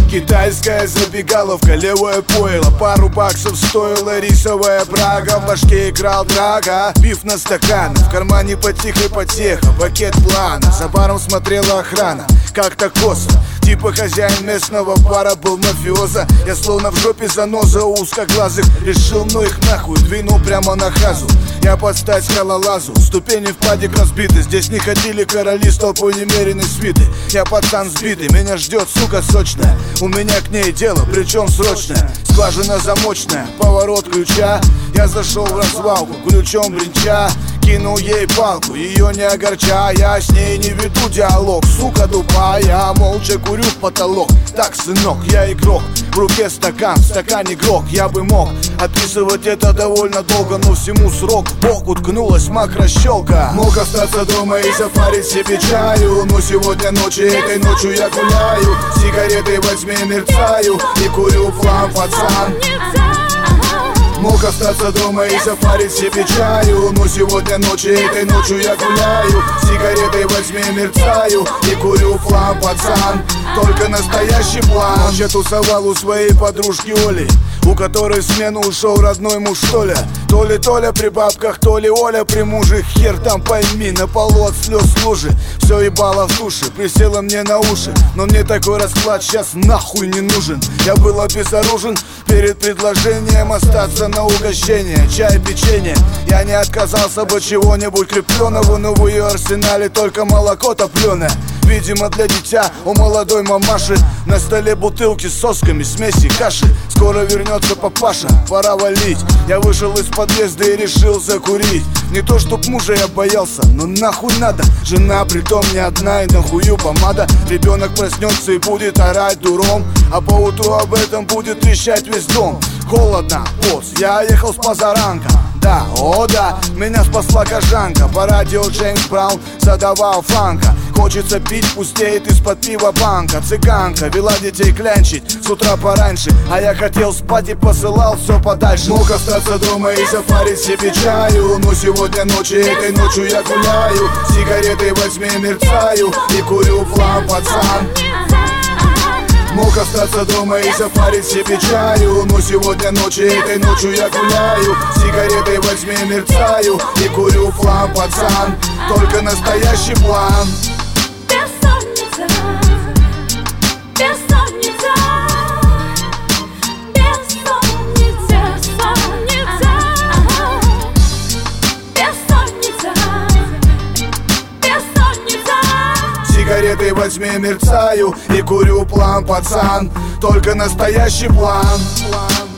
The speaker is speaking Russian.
Китайская забегаловка, левое пойло, пару баксов стоила рисовая Прага. В башке играл драга, пив на стакан, в кармане потихо потеха, пакет плана. За баром смотрела охрана, как-то косо, типа хозяин местного бара был мафиоза. Я словно в жопе заноза узкоглазых, решил, ну их нахуй, двинул прямо на хазу. Я под стать скалолазу, ступени в падик разбиты. Здесь не ходили короли с толпой немеренной свиты. Я пацан сбитый, меня ждет сука сочная. У меня к ней дело, причем срочное. Скважина замочная, поворот ключа. Я зашел в развалку, ключом бренча. Кинул ей палку, ее не огорча. Я с ней не веду диалог, сука тупая. Молча курю в потолок. Так, сынок, я игрок, в руке стакан, в стакане грок. Я бы мог описывать это довольно долго, но всему срок. В бок уткнулась макрощелка. Мог остаться дома и запарить себе чаю, но сегодня ночью, этой ночью я гуляю. Сигареты возьми, мерцаю и курю флам, пацан. Мог остаться дома и запарить себе чаю, но сегодня ночью, этой ночью я гуляю. Сигаретой возьми, мерцаю и курю флам, пацан. Только настоящий план. Ночь я тусовал у своей подружки Оли, у которой в смену ушел родной муж Толя. То ли Толя при бабках, то ли Оля при муже. Хер там пойми, на полу от слез лужи. Все ебало в душе, присела мне на уши. Но мне такой расклад сейчас нахуй не нужен. Я был обезоружен перед предложением остаться на угощение. Чай, печенье, я не отказался бы чего-нибудь крепленого, но в ее арсенале только молоко топленое. Видимо, для дитя у молодой мамаши. На столе бутылки с сосками, смеси, каши. Скоро вернется папаша, пора валить. Я вышел из подъезда и решил закурить. Не то чтоб мужа я боялся, но нахуй надо. Жена притом не одна и нахую помада. Ребенок проснется и будет орать дуром, а поутру об этом будет трещать весь дом. Холодно, босс, я ехал с позаранка. Да, о да, меня спасла кожанка. По радио Джеймс Браун задавал фанка. Хочется пить, пустеет из-под пива банка. Цыганка вела детей клянчить с утра пораньше, а я хотел спать и посылал все подальше. Мог остаться дома и запарить себе чаю, но сегодня ночью, этой ночью я гуляю. Сигаретой возьми, мерцаю и курю флам, пацан. Мог остаться дома и запарить себе чаю, но сегодня ночью, этой ночью я гуляю. Сигаретой возьми, мерцаю и курю флам, пацан. Только настоящий план. Бессонница, бессонница, бессонница, бессонница, бессонница. Сигаретой возьми, мерцаю и курю план, пацан. Только настоящий план.